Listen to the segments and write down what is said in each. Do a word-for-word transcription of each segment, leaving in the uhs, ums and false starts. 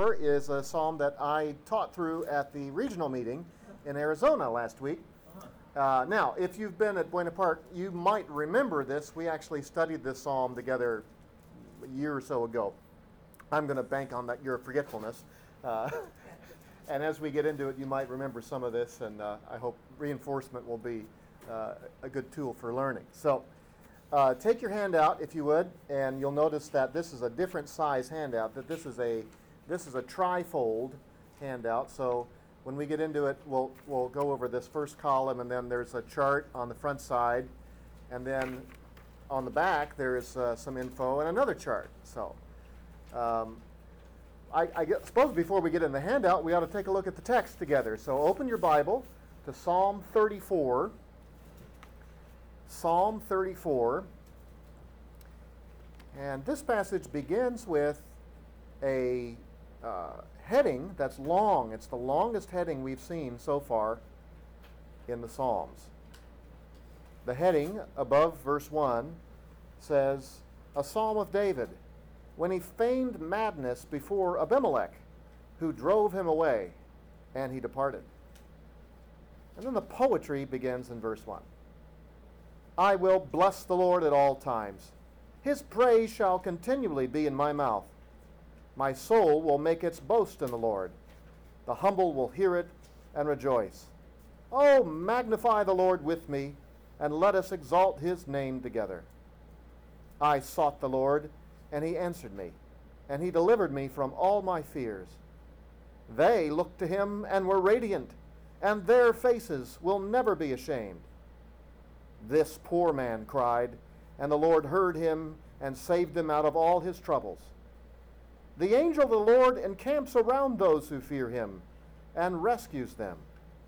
thirty-four is a psalm that I taught through at the regional meeting in Arizona last week. Uh, now, if you've been at Buena Park, you might remember this. We actually studied this psalm together a year or so ago. I'm going to bank on that your forgetfulness. Uh, and as we get into it, you might remember some of this, and uh, I hope reinforcement will be uh, a good tool for learning. So uh, take your handout, if you would, and you'll notice that this is a different size handout, that this is a this is a trifold handout. So when we get into it, we'll, we'll go over this first column, and then there's a chart on the front side, and then on the back there is uh, some info and another chart. So um, I, I get, suppose before we get in the handout, we ought to take a look at the text together. So open your Bible to Psalm thirty-four. Psalm thirty-four. And this passage begins with a uh, heading that's long. It's the longest heading we've seen so far in the Psalms. The heading above verse one says, "A Psalm of David, when he feigned madness before Abimelech, who drove him away, and he departed." And then the poetry begins in verse one. "I will bless the Lord at all times. His praise shall continually be in my mouth. My soul will make its boast in the Lord. The humble will hear it and rejoice. Oh, magnify the Lord with me, and let us exalt his name together. I sought the Lord, and he answered me, and he delivered me from all my fears. They looked to him and were radiant, and their faces will never be ashamed. This poor man cried, and the Lord heard him and saved him out of all his troubles. The angel of the Lord encamps around those who fear him and rescues them.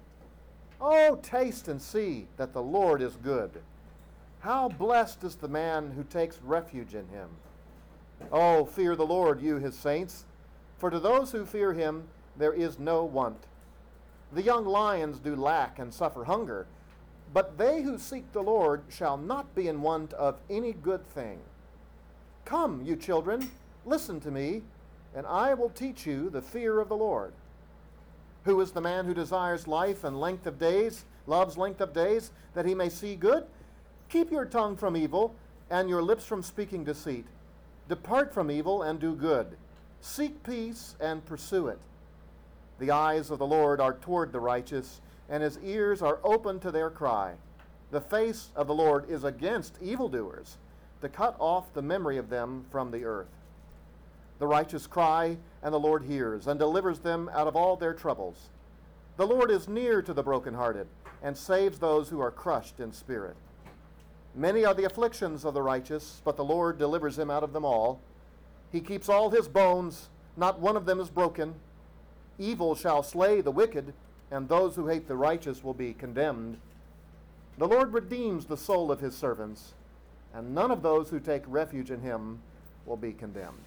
Oh, taste and see that the Lord is good. How blessed is the man who takes refuge in him. Oh, fear the Lord, you his saints, for to those who fear him there is no want. The young lions do lack and suffer hunger, but they who seek the Lord shall not be in want of any good thing. Come, you children, listen to me, and I will teach you the fear of the Lord. Who is the man who desires life and length of days, loves length of days, that he may see good? Keep your tongue from evil, and your lips from speaking deceit. Depart from evil and do good. Seek peace and pursue it. The eyes of the Lord are toward the righteous, and his ears are open to their cry. The face of the Lord is against evildoers, to cut off the memory of them from the earth. The righteous cry, and the Lord hears, and delivers them out of all their troubles. The Lord is near to the brokenhearted, and saves those who are crushed in spirit. Many are the afflictions of the righteous, but the Lord delivers him out of them all. He keeps all his bones, not one of them is broken. Evil shall slay the wicked, and those who hate the righteous will be condemned. The Lord redeems the soul of his servants, and none of those who take refuge in him will be condemned."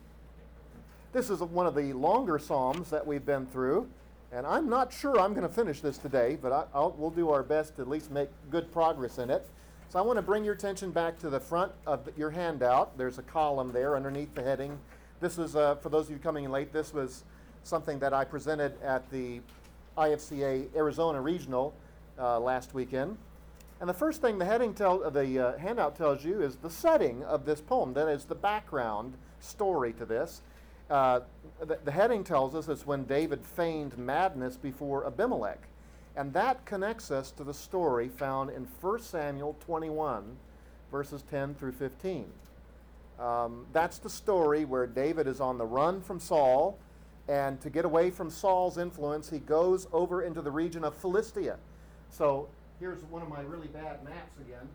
This is one of the longer psalms that we've been through, and I'm not sure I'm going to finish this today, but I, I'll, we'll do our best to at least make good progress in it. So I want to bring your attention back to the front of your handout. There's a column there underneath the heading. This is, uh, for those of you coming in late, this was something that I presented at the I F C A Arizona Regional uh, last weekend. And the first thing the heading tell, uh, the uh, handout tells you is the setting of this poem. That is the background story to this. Uh, the, the heading tells us it's when David feigned madness before Abimelech. And that connects us to the story found in First Samuel twenty-one, verses ten through fifteen. Um, that's the story where David is on the run from Saul, and to get away from Saul's influence, he goes over into the region of Philistia. So here's one of my really bad maps again.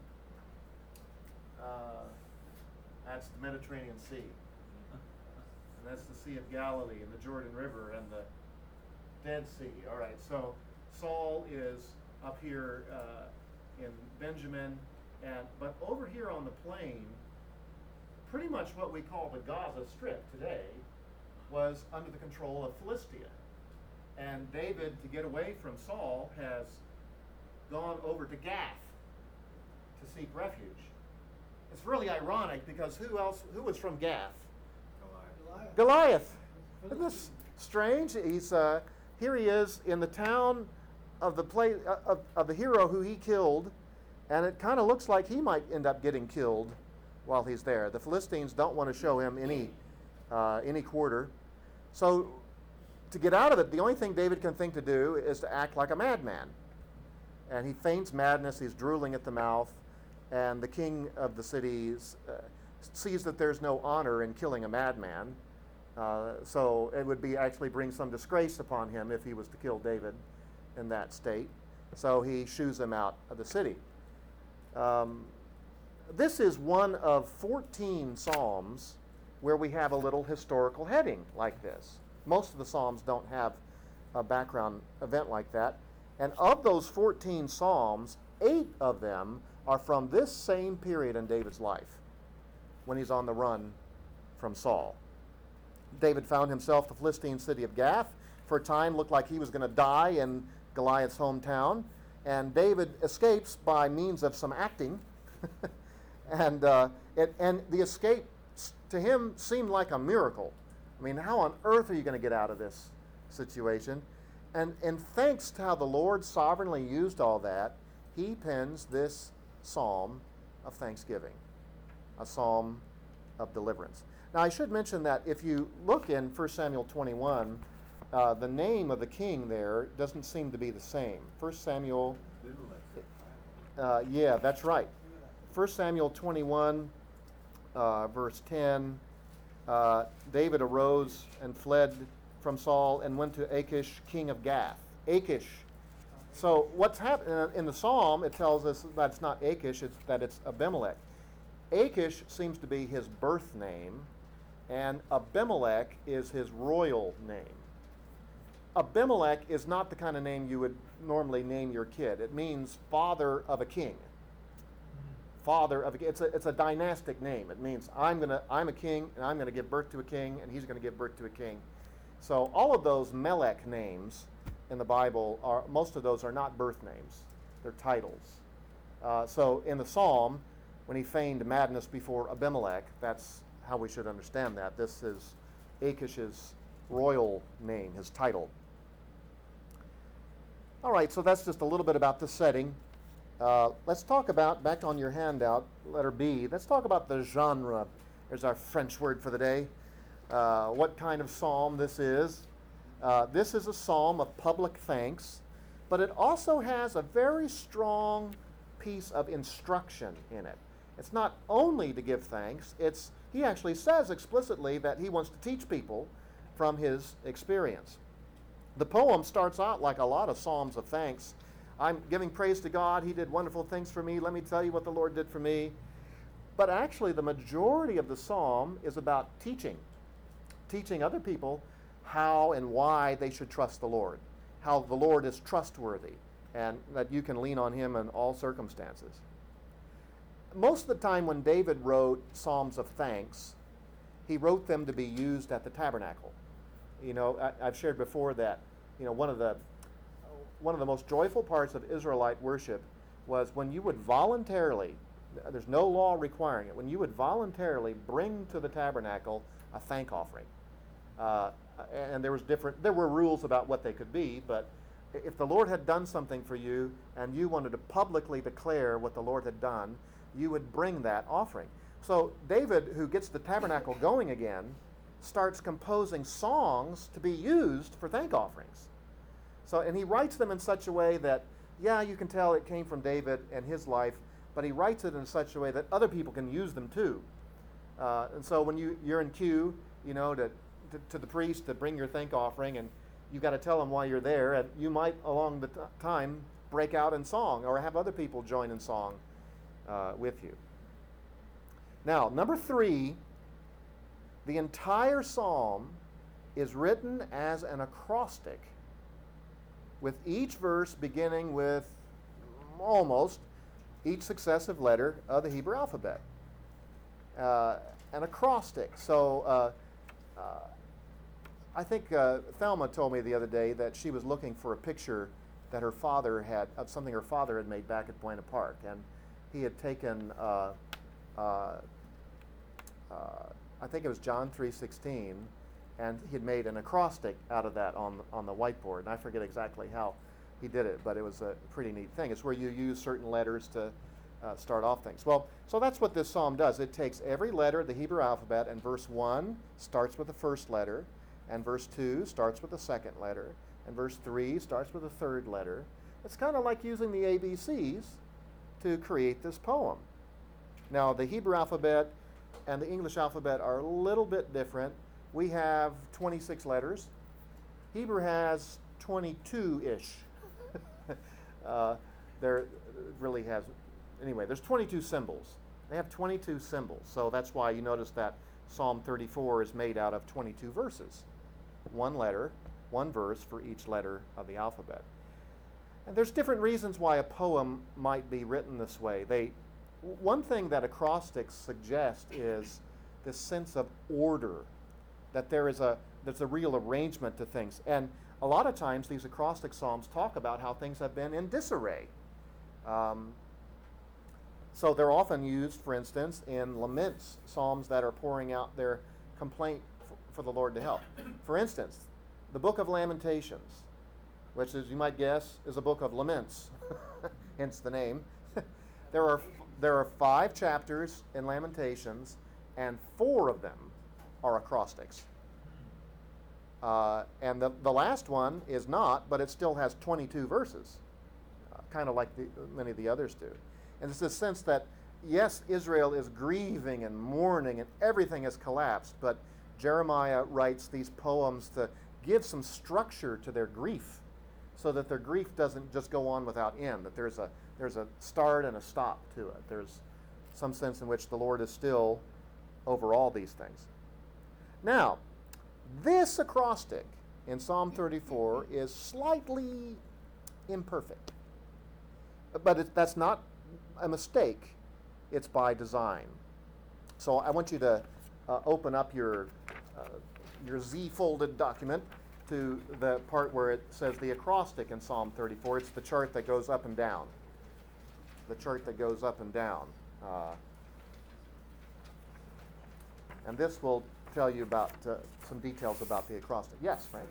Uh, that's the Mediterranean Sea. And that's the Sea of Galilee and the Jordan River and the Dead Sea. All right, so Saul is up here uh, in Benjamin, and but over here on the plain, pretty much what we call the Gaza Strip today was under the control of Philistia. And David, to get away from Saul, has gone over to Gath to seek refuge. It's really ironic because who else? Who was from Gath? Goliath. Goliath. Isn't this strange. He's uh, here he is in the town of the play, uh, of, of the hero who he killed, and it kind of looks like he might end up getting killed while he's there. The Philistines don't want to show him any uh, any quarter. So to get out of it, the only thing David can think to do is to act like a madman. And he feigns madness. He's drooling at the mouth, and the king of the city uh, sees that there's no honor in killing a madman. Uh, so it would be actually bring some disgrace upon him if he was to kill David in that state. So he shoos him out of the city. Um, this is one of fourteen Psalms where we have a little historical heading like this. Most of the Psalms don't have a background event like that. And of those fourteen Psalms, eight of them are from this same period in David's life, when he's on the run from Saul. David found himself the Philistine city of Gath. For a time, looked like he was going to die in Goliath's hometown. And David escapes by means of some acting. and, uh, it, and the escape to him seemed like a miracle. I mean, how on earth are you going to get out of this situation? And, and thanks to how the Lord sovereignly used all that, he pens this psalm of thanksgiving, a psalm of deliverance. Now, I should mention that if you look in First Samuel twenty-one, uh, the name of the king there doesn't seem to be the same. First Samuel, uh, yeah, that's right. First Samuel twenty-one, uh, verse ten, uh, David arose and fled from Saul and went to Achish, king of Gath. Achish. So what's happening in the psalm, it tells us that it's not Achish, it's that it's Abimelech. Achish seems to be his birth name, and Abimelech is his royal name. Abimelech is not the kind of name you would normally name your kid. It means father of a king. Father of a king. It's a, it's a dynastic name. It means I'm gonna I'm a king, and I'm going to give birth to a king, and he's going to give birth to a king. So all of those Melech names in the Bible, are most of those are not birth names. They're titles. Uh, so in the psalm, when he feigned madness before Abimelech, that's how we should understand that. This is Achish's royal name, his title. All right, so that's just a little bit about the setting. Uh, let's talk about, back on your handout, letter B, let's talk about the genre. There's our French word for the day. Uh, what kind of psalm this is. Uh, this is a psalm of public thanks, but it also has a very strong piece of instruction in it. It's not only to give thanks, it's, he actually says explicitly that he wants to teach people from his experience. The poem starts out like a lot of psalms of thanks. I'm giving praise to God. He did wonderful things for me. Let me tell you what the Lord did for me. But actually, the majority of the psalm is about teaching, teaching other people how and why they should trust the Lord, how the Lord is trustworthy, and that you can lean on him in all circumstances. Most of the time when David wrote psalms of thanks, he wrote them to be used at the tabernacle. You know, I, I've shared before that, you know, one of the one of the most joyful parts of Israelite worship was when you would voluntarily, there's no law requiring it, when you would voluntarily bring to the tabernacle a thank offering. Uh, and there was different, there were rules about what they could be, but if the Lord had done something for you and you wanted to publicly declare what the Lord had done, you would bring that offering. So David, who gets the tabernacle going again, starts composing songs to be used for thank offerings. So, and he writes them in such a way that, yeah, you can tell it came from David and his life, but he writes it in such a way that other people can use them too. Uh, and so when you, you're in queue, you know, to, to, to the priest to bring your thank offering, and you've got to tell him why you're there, and you might, along the t- time, break out in song or have other people join in song uh, with you. Now, number three, the entire psalm is written as an acrostic, with each verse beginning with almost each successive letter of the Hebrew alphabet. Uh, an acrostic. So uh, uh, I think uh, Thelma told me the other day that she was looking for a picture that her father had, of something her father had made back at Buena Park. And he had taken, uh, uh, uh, I think it was John three sixteen, and he had made an acrostic out of that on, on the whiteboard. And I forget exactly how he did it, but it was a pretty neat thing. It's where you use certain letters to uh, start off things. Well, so that's what this psalm does. It takes every letter of the Hebrew alphabet, and verse one starts with the first letter, and verse two starts with the second letter, and verse three starts with the third letter. It's kind of like using the A B Cs to create this poem. Now, the Hebrew alphabet and the English alphabet are a little bit different. We have twenty-six letters. Hebrew has twenty-two-ish. uh, there really has, anyway, there's twenty-two symbols. They have twenty-two symbols. So that's why you notice that Psalm thirty-four is made out of twenty-two verses. One letter, one verse for each letter of the alphabet. And there's different reasons why a poem might be written this way. They, one thing that acrostics suggest is this sense of order, that there is a there's a real arrangement to things. And a lot of times these acrostic psalms talk about how things have been in disarray. Um, so they're often used, for instance, in laments, psalms that are pouring out their complaint f- for the Lord to help. For instance, the book of Lamentations, which, as you might guess, is a book of laments, hence the name. there are there are five chapters in Lamentations, and four of them are acrostics. Uh, and the, the last one is not, but it still has twenty-two verses, uh, kind of like the, many of the others do. And it's this sense that, yes, Israel is grieving and mourning and everything has collapsed, but Jeremiah writes these poems to give some structure to their grief so that their grief doesn't just go on without end, that there's a, there's a start and a stop to it. There's some sense in which the Lord is still over all these things. Now, this acrostic in Psalm thirty-four is slightly imperfect. But it, that's not a mistake. It's by design. So I want you to uh, open up your, uh, your Z-folded document to the part where it says the acrostic in Psalm thirty-four. It's the chart that goes up and down. The chart that goes up and down. Uh, and this will tell you about uh, some details about the acrostic. Yes, Frank?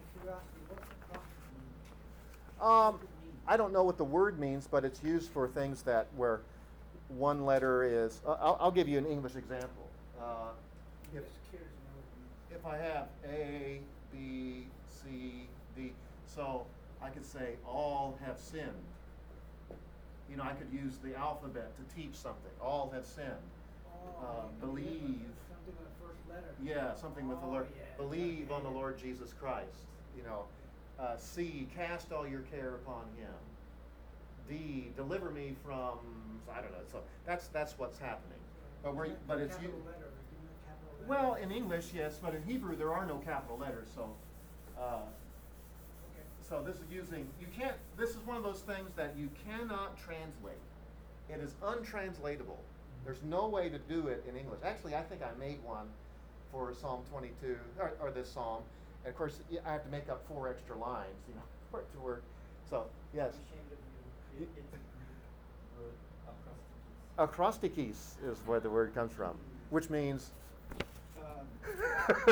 Um, I don't know what the word means, but it's used for things that where one letter is. Uh, I'll, I'll give you an English example. Uh, if, if I have A, B, C, D, so I could say all have sinned. You know, I could use the alphabet to teach something. All have sinned. Oh, Uh, believe. Something with the first letter. Yeah, something with the Oh, Lord. yeah. Believe on the Lord Jesus Christ. You know, uh, C, cast all your care upon Him. D, deliver me from. I don't know. So that's that's what's happening. But we're but it's you. Capital letter. Give me a capital letter. Well, in English, yes, but in Hebrew there are no capital letters. So, uh, Okay. so this is using. You can't. This is one of those things that you cannot translate. It is untranslatable. There's no way to do it in English. Actually, I think I made one for Psalm twenty-two, or, or this psalm. And of course, y- I have to make up four extra lines, you know, for it to work. So, yes. I'm ashamed of you. It- It's a Greek word, acrosticus. Acrostikis is where the word comes from, which means. Um, Again,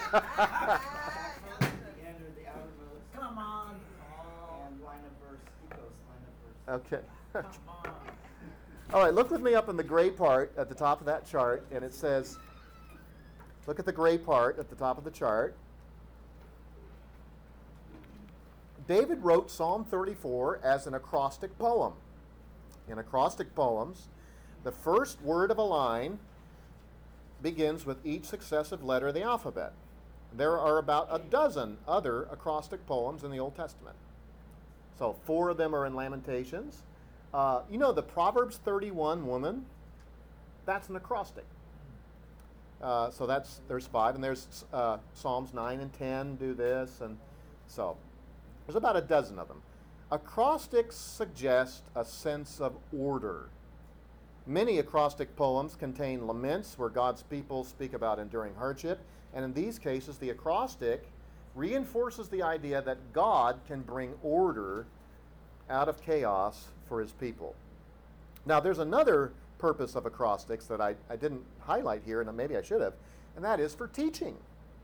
or the outermost. Come on. And line of verse, ethos, line of verse. Okay. Come on. All right, look with me up in the gray part at the top of that chart, and it says, look at the gray part at the top of the chart. David wrote Psalm thirty-four as an acrostic poem. In acrostic poems, the first word of a line begins with each successive letter of the alphabet. There are about a dozen other acrostic poems in the Old Testament. So four of them are in Lamentations. Uh, you know the Proverbs thirty-one woman? That's an acrostic. Uh, so that's there's five, and there's uh, Psalms nine and ten do this, and so there's about a dozen of them. Acrostics suggest a sense of order. Many acrostic poems contain laments where God's people speak about enduring hardship, and in these cases, the acrostic reinforces the idea that God can bring order out of chaos for His people. Now, there's another purpose of acrostics that I, I didn't highlight here, and maybe I should have, and that is for teaching.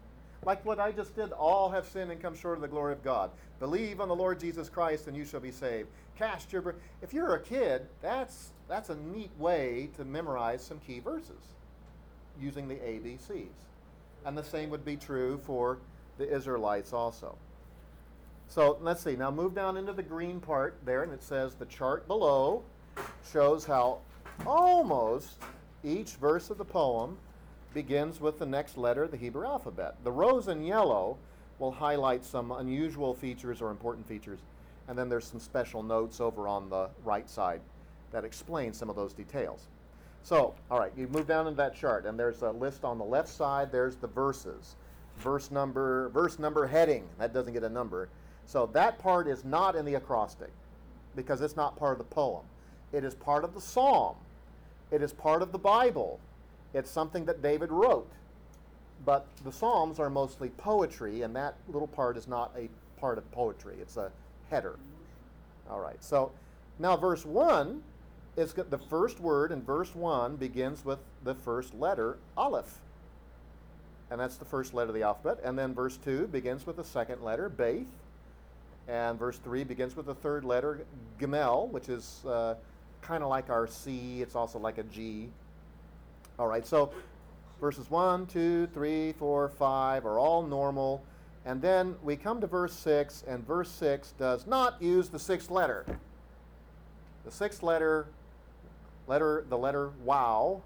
Like what I just did, all have sinned and come short of the glory of God. Believe on the Lord Jesus Christ and you shall be saved. Cast your... bur- If you're a kid, that's, that's a neat way to memorize some key verses using the A B Cs. And the same would be true for the Israelites also. So let's see. Now move down into the green part there, and it says the chart below shows how almost each verse of the poem begins with the next letter of the Hebrew alphabet. The rows in yellow will highlight some unusual features or important features, and then there's some special notes over on the right side that explain some of those details. So, all right, you move down into that chart, and there's a list on the left side. There's the verses, verse number, verse number heading. That doesn't get a number. So that part is not in the acrostic because it's not part of the poem. It is part of the psalm. It is part of the Bible. It's something that David wrote. But the Psalms are mostly poetry, and that little part is not a part of poetry. It's a header. All right, so now verse one, is go- the first word in verse one begins with the first letter, Aleph. And that's the first letter of the alphabet. And then verse two begins with the second letter, Beth. And verse three begins with the third letter, Gimel, which is uh, kind of like our C. It's also like a G. All right, so verses one, two, three, four, five are all normal. And then we come to verse six, and verse six does not use the sixth letter. The sixth letter, letter the letter Wow,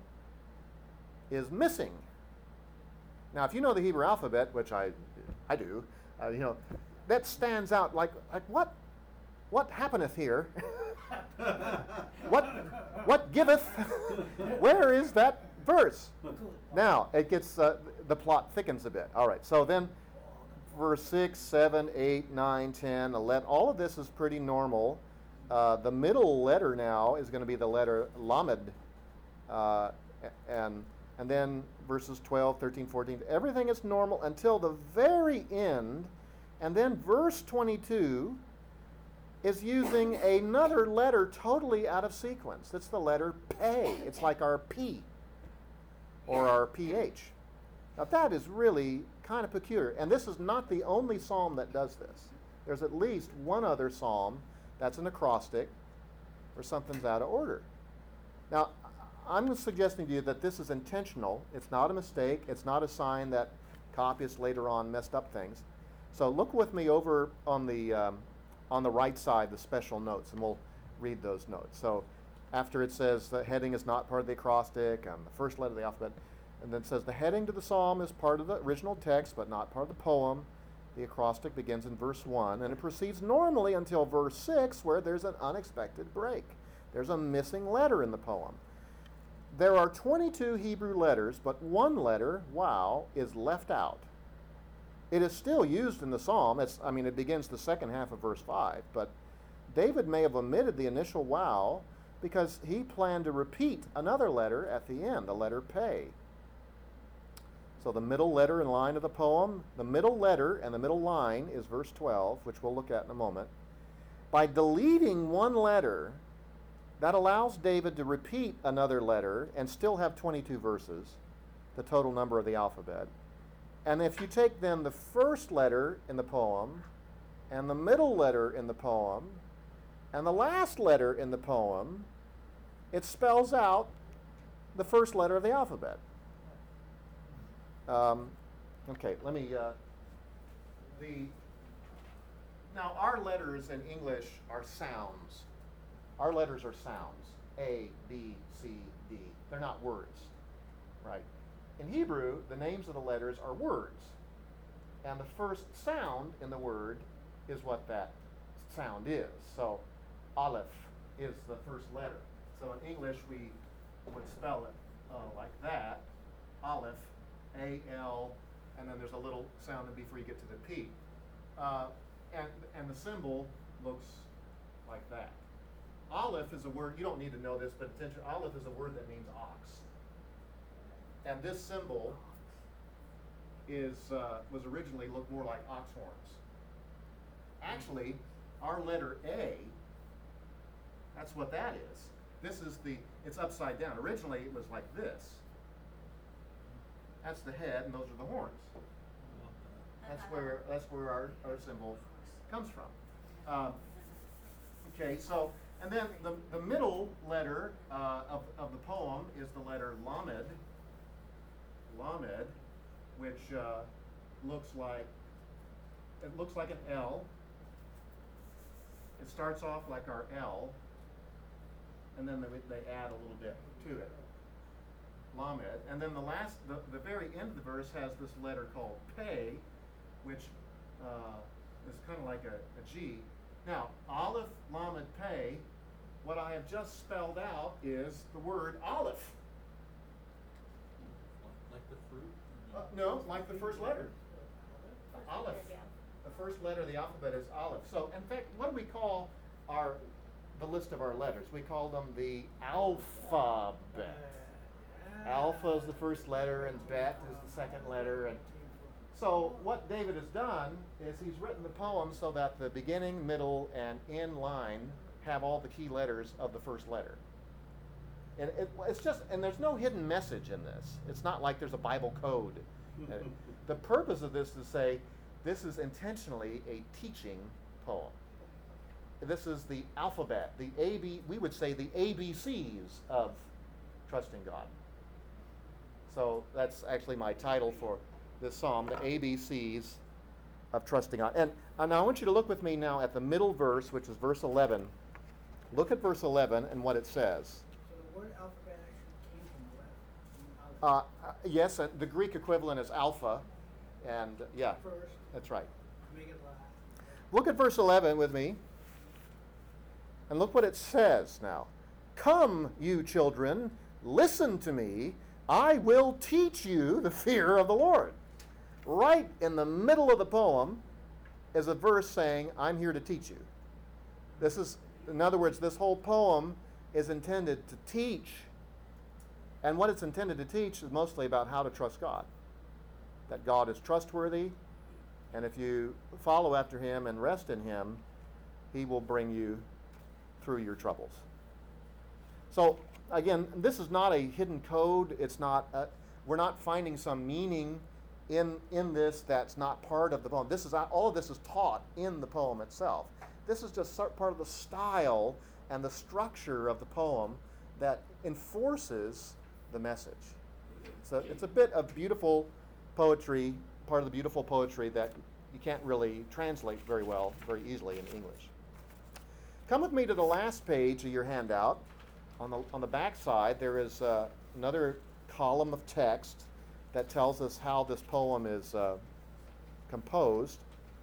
is missing. Now, if you know the Hebrew alphabet, which I, I do, uh, you know, that stands out like, like what, what happeneth here? what, what giveth? Where is that verse? Now, it gets, uh, the plot thickens a bit. All right, so then verse six, seven, eight, nine, ten, eleven, all of this is pretty normal. Uh, the middle letter now is going to be the letter Lamed. Uh, and, and then verses twelve, thirteen, fourteen, everything is normal until the very end. And then verse twenty-two is using another letter totally out of sequence. It's the letter Pe. It's like our P or our P H. Now that is really kind of peculiar. And this is not the only psalm that does this. There's at least one other psalm that's an acrostic where something's out of order. Now, I'm suggesting to you that this is intentional. It's not a mistake. It's not a sign that copyists later on messed up things. So look with me over on the um, on the right side, the special notes, and we'll read those notes. So after it says the heading is not part of the acrostic, and the first letter of the alphabet, and then it says the heading to the psalm is part of the original text, but not part of the poem. The acrostic begins in verse one, and it proceeds normally until verse six, where there's an unexpected break. There's a missing letter in the poem. There are twenty-two Hebrew letters, but one letter, Wow, is left out. It is still used in the psalm. It's, I mean, it begins the second half of verse five, but David may have omitted the initial Wow because he planned to repeat another letter at the end, the letter Pe. So the middle letter and line of the poem, the middle letter and the middle line is verse twelve, which we'll look at in a moment. By deleting one letter, that allows David to repeat another letter and still have twenty-two verses, the total number of the alphabet. And if you take then the first letter in the poem and the middle letter in the poem and the last letter in the poem, it spells out the first letter of the alphabet. Um, okay, let me, uh, the, now our letters in English are sounds. Our letters are sounds, A, B, C, D. They're not words, right? In Hebrew, the names of the letters are words. And the first sound in the word is what that sound is. So Aleph is the first letter. So in English, we would spell it uh, like that, Aleph, A L, and then there's a little sound before you get to the P. Uh, and, and the symbol looks like that. Aleph is a word, you don't need to know this, but attention, Aleph is a word that means ox. And this symbol is uh, was originally looked more like ox horns. Actually, our letter A, that's what that is. This is the, it's upside down. Originally it was like this. That's the head and those are the horns. That's where that's where our, our symbol comes from. Um, okay, so and then the, the middle letter uh, of, of the poem is the letter Lamed. Lamed, which uh, looks like it looks like an L. It starts off like our L, and then they, they add a little bit to it. Lamed, and then the last, the, the very end of the verse has this letter called Pe, which uh, is kind of like a, a G. Now, Aleph, Lamed, Pe, what I have just spelled out is the word Aleph. Like the fruit? Uh, no, like the first letter. Aleph. The first letter of the alphabet is Aleph. So, in fact, what do we call our the list of our letters? We call them the alphabet. Alpha is the first letter, and bet is the second letter. And so, what David has done is he's written the poem so that the beginning, middle, and end line have all the key letters of the first letter. And it, it's just, and there's no hidden message in this. It's not like there's a Bible code. Uh, the purpose of this is to say, this is intentionally a teaching poem. This is the alphabet, the A B, we would say the A B Cs of trusting God. So that's actually my title for this psalm, the A B Cs of trusting God. And, and I want you to look with me now at the middle verse, which is verse eleven. Look at verse eleven and what it says. So the word alphabet actually came from where? From Uh, uh, yes, uh, the Greek equivalent is alpha, and uh, yeah, First, that's right. make it last. Look at verse eleven with me, and look what it says now. Come, you children, listen to me. I will teach you the fear of the Lord. Right in the middle of the poem is a verse saying, I'm here to teach you. This is, in other words, this whole poem is intended to teach. And what it's intended to teach is mostly about how to trust God. That God is trustworthy, and if you follow after him and rest in him, he will bring you through your troubles. So, again, this is not a hidden code. It's not, a, we're not finding some meaning in, in this that's not part of the poem. This is, all of this is taught in the poem itself. This is just part of the style and the structure of the poem that enforces the message. So it's a bit of beautiful poetry, part of the beautiful poetry that you can't really translate very well, very easily in English. Come with me to the last page of your handout. On the, on the back side, there is uh, another column of text that tells us how this poem is uh, composed.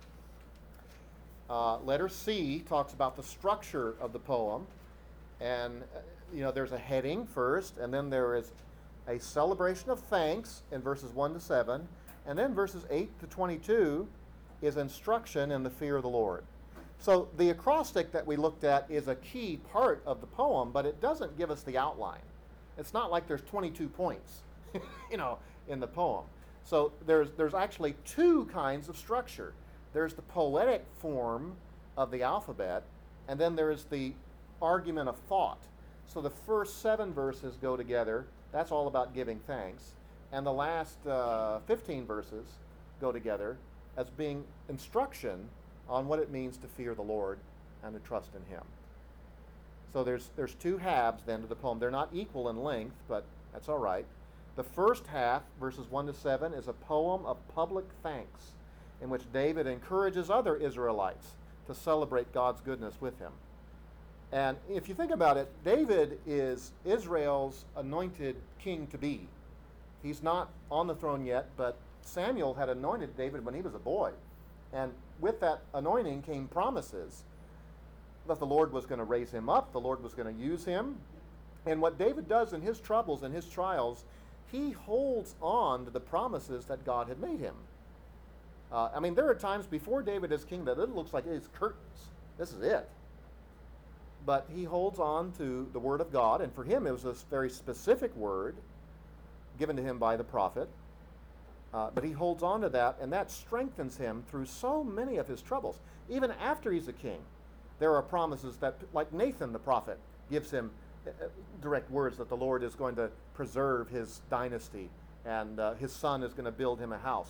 Uh, letter C talks about the structure of the poem. And, uh, you know, there's a heading first, and then there is a celebration of thanks in verses one to seven. And then verses eight to twenty-two is instruction in the fear of the Lord. So the acrostic that we looked at is a key part of the poem, but it doesn't give us the outline. It's not like there's twenty-two points, you know, in the poem. So there's there's actually two kinds of structure. There's the poetic form of the alphabet, and then there's the argument of thought. So the first seven verses go together. That's all about giving thanks. And the last uh, fifteen verses go together as being instruction on what it means to fear the Lord and to trust in him. So there's there's two halves then to the poem. They're not equal in length, but that's all right. The first half, verses one to seven, is a poem of public thanks in which David encourages other Israelites to celebrate God's goodness with him. And if you think about it, David is Israel's anointed king to be. He's not on the throne yet, but Samuel had anointed David when he was a boy. And with that anointing came promises that the Lord was going to raise him up, the Lord was going to use him. And what David does in his troubles and his trials, he holds on to the promises that God had made him. Uh, I mean, there are times before David is king that it looks like it's curtains. This is it. But he holds on to the word of God, and for him it was a very specific word given to him by the prophet. Uh, but he holds on to that, and that strengthens him through so many of his troubles. Even after he's a king, there are promises that, like Nathan the prophet, gives him uh, direct words that the Lord is going to preserve his dynasty, and uh, his son is going to build him a house. And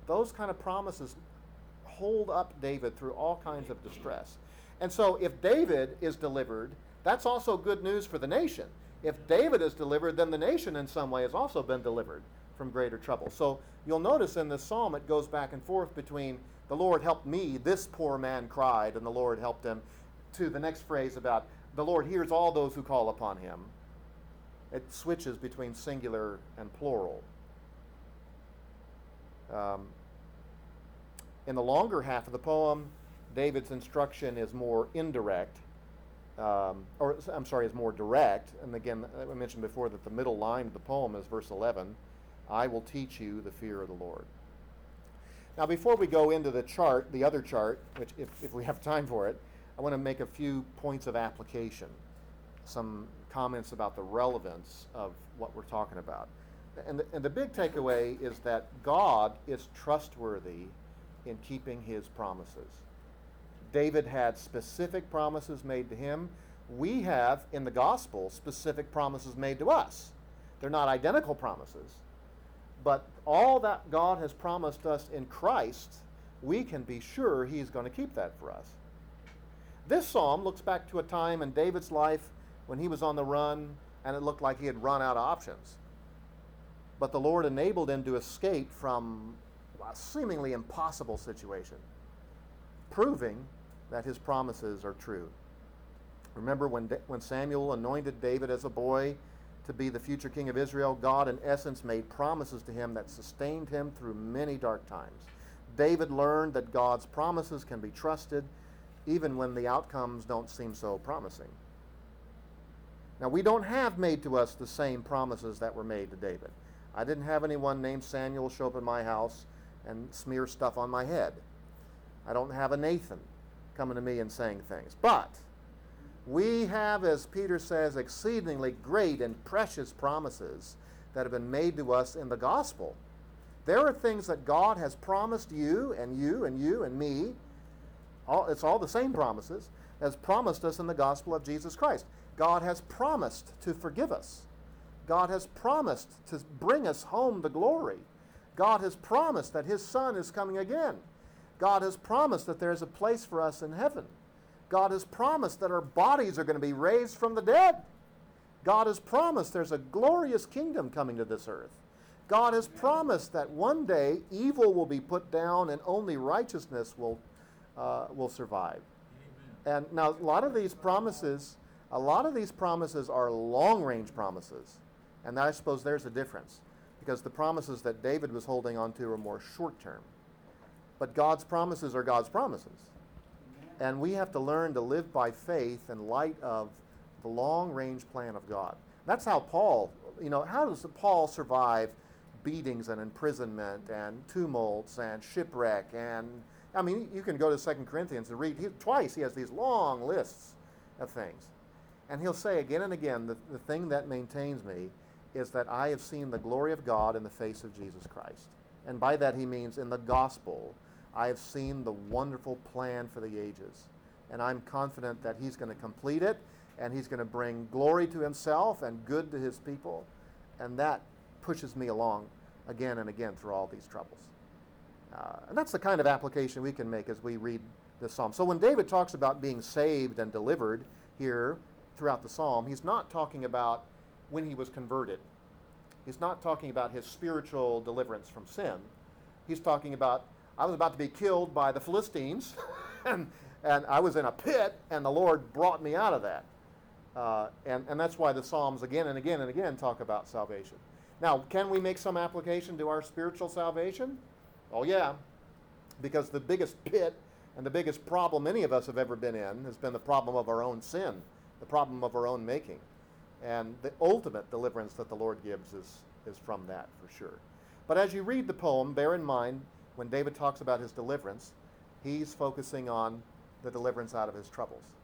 those kind of promises hold up David through all kinds of distress. And so if David is delivered, that's also good news for the nation. If David is delivered, then the nation in some way has also been delivered from greater trouble. So you'll notice in this psalm it goes back and forth between the Lord helped me, this poor man cried, and the Lord helped him, to the next phrase about the Lord hears all those who call upon him. It switches between singular and plural. Um, in the longer half of the poem, David's instruction is more indirect, um, or I'm sorry, is more direct. And again, I mentioned before that the middle line of the poem is verse eleven, I will teach you the fear of the Lord. Now, before we go into the chart, the other chart, which if, if we have time for it, I want to make a few points of application, some comments about the relevance of what we're talking about. And the, and the big takeaway is that God is trustworthy in keeping his promises. David had specific promises made to him. We have, in the gospel, specific promises made to us. They're not identical promises, but all that God has promised us in Christ, we can be sure he's going to keep that for us. This psalm looks back to a time in David's life when he was on the run and it looked like he had run out of options. But the Lord enabled him to escape from a seemingly impossible situation, proving that his promises are true. Remember when, when Samuel anointed David as a boy to be the future king of Israel, God in essence made promises to him that sustained him through many dark times. David learned that God's promises can be trusted even when the outcomes don't seem so promising. Now, we don't have made to us the same promises that were made to David. I didn't have anyone named Samuel show up in my house and smear stuff on my head. I don't have a Nathan coming to me and saying things. But we have, as Peter says, exceedingly great and precious promises that have been made to us in the gospel. There are things that God has promised you and you and you and me. All, it's all the same promises, has promised us in the gospel of Jesus Christ. God has promised to forgive us. God has promised to bring us home to glory. God has promised that his Son is coming again. God has promised that there's a place for us in heaven. God has promised that our bodies are going to be raised from the dead. God has promised there's a glorious kingdom coming to this earth. God has promised that one day evil will be put down and only righteousness will, uh, will survive. Amen. And now a lot of these promises, a lot of these promises are long-range promises. And I suppose there's a difference, because the promises that David was holding on to are more short-term. But God's promises are God's promises. And we have to learn to live by faith in light of the long-range plan of God. That's how Paul, you know, how does Paul survive beatings and imprisonment and tumults and shipwreck? And, I mean, you can go to Second Corinthians and read, he, twice he has these long lists of things. And he'll say again and again, the, the thing that maintains me is that I have seen the glory of God in the face of Jesus Christ. And by that he means in the gospel, I have seen the wonderful plan for the ages. And I'm confident that he's going to complete it, and he's going to bring glory to himself and good to his people. And that pushes me along again and again through all these troubles. Uh, and that's the kind of application we can make as we read this psalm. So when David talks about being saved and delivered here throughout the psalm, he's not talking about when he was converted. He's not talking about his spiritual deliverance from sin. He's talking about, I was about to be killed by the Philistines, and, and I was in a pit, and the Lord brought me out of that. Uh, and, and that's why the Psalms again and again and again talk about salvation. Now, can we make some application to our spiritual salvation? Oh, yeah, because the biggest pit and the biggest problem any of us have ever been in has been the problem of our own sin, the problem of our own making. And the ultimate deliverance that the Lord gives is, is from that, for sure. But as you read the poem, bear in mind, when David talks about his deliverance, he's focusing on the deliverance out of his troubles.